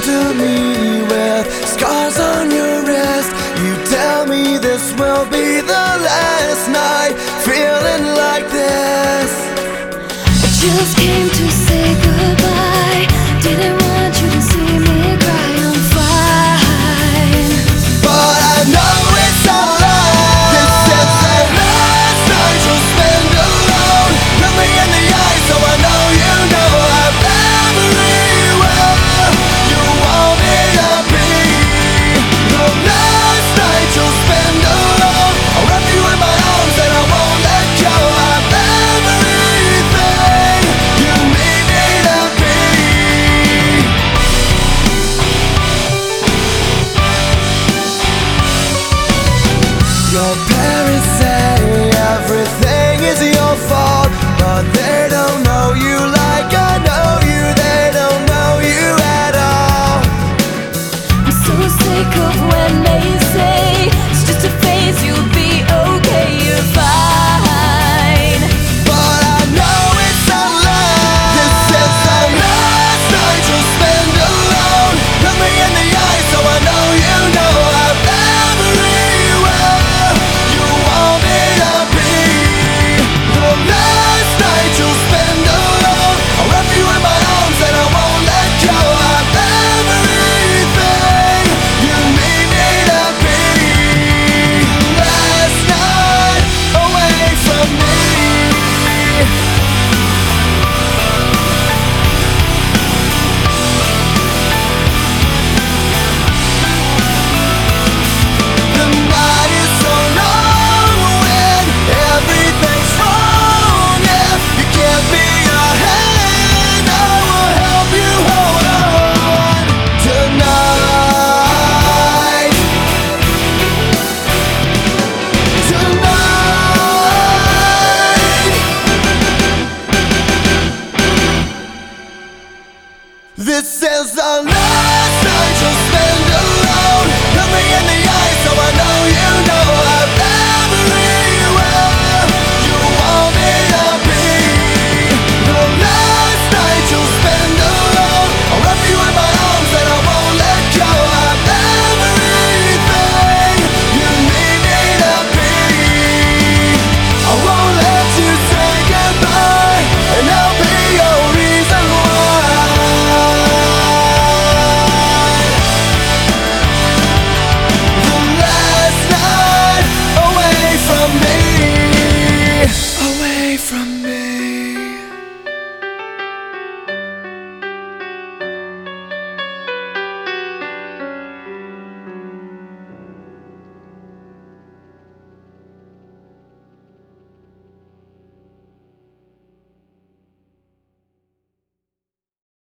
to me with scars on your wrist. You tell me this will be the last night feeling like this. I just came to say goodbye. Didn't want you to see me cry. I'm fine, but I know it's a lie. This is the last night you'll spend alone. Look me in the eye so I know you know I'm everywhere you want me to be. The last night you'll spend alone. I'll wrap you in my arms and I won't let go. I'm everything you need me to be. Your parents say everything is your fault, but they don't know you like I know you. They don't know you at all. I'm so sick of when they say it's just a phase, you'll be okay, you're fine. But I know it's a lie. This is the last night you'll spend alone. Look me in the eye so I know you know I'm everywhere you want me to be. The last night you'll spend alone. I'll wrap you in my arms and I won't let go. I'm everything you need me to be. Last night away from me. The night is so long when everything's wrong. If you give me your hand, I will help you hold on tonight. Tonight. This is the last night you'll spend